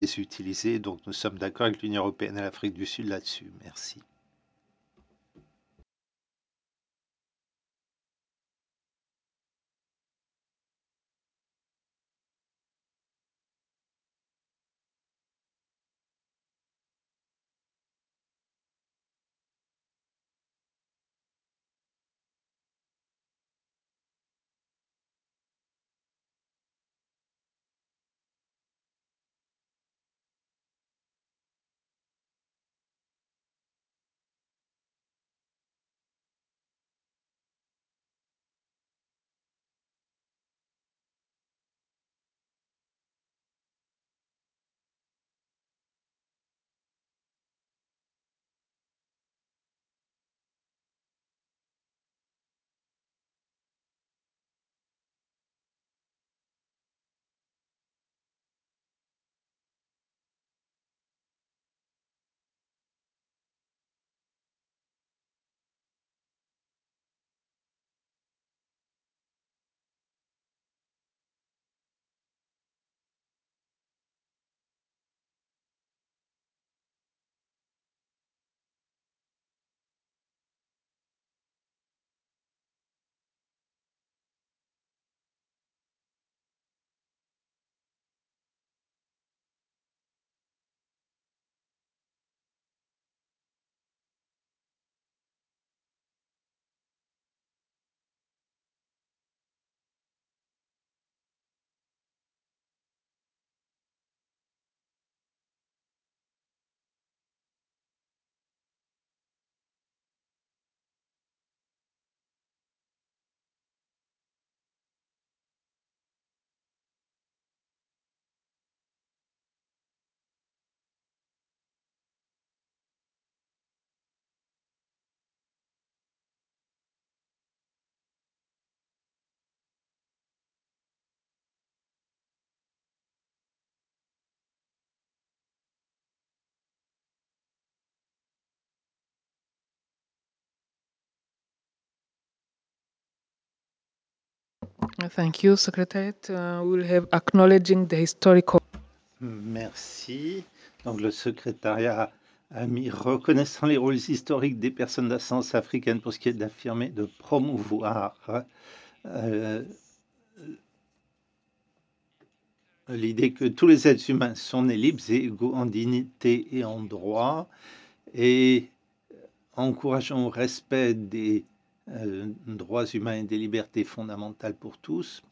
les utiliser. Donc nous sommes d'accord avec l'Union européenne et l'Afrique du Sud là-dessus. Merci. Thank you, Secretariat. We'll have acknowledging the historical. Merci. Donc le secrétariat a mis reconnaissant les rôles historiques des personnes d'ascendance africaine pour ce qui est d'affirmer, de promouvoir euh, l'idée que tous les êtres humains sont nés libres et égaux en dignité et en droit, et encourageant au respect des droits humains et des libertés fondamentales pour tous.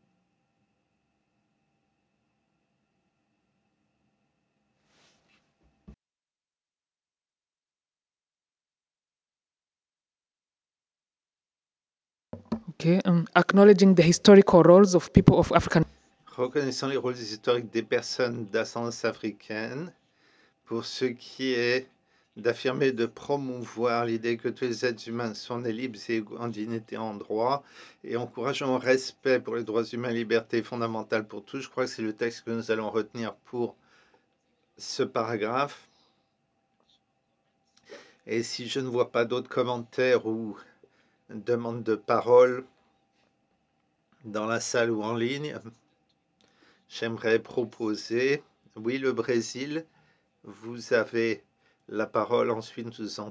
Okay, acknowledging the historical roles of people of African. Reconnaissant les rôles historiques des personnes d'ascendance africaine pour ce qui est d'affirmer, de promouvoir l'idée que tous les êtres humains sont nés libres et égaux en dignité et en droit, et encourageant au respect pour les droits humains, libertés fondamentales pour tous. Je crois que c'est le texte que nous allons retenir pour ce paragraphe. Et si je ne vois pas d'autres commentaires ou demandes de parole dans la salle ou en ligne, j'aimerais proposer, oui, le Brésil, vous avez la parole, ensuite nous en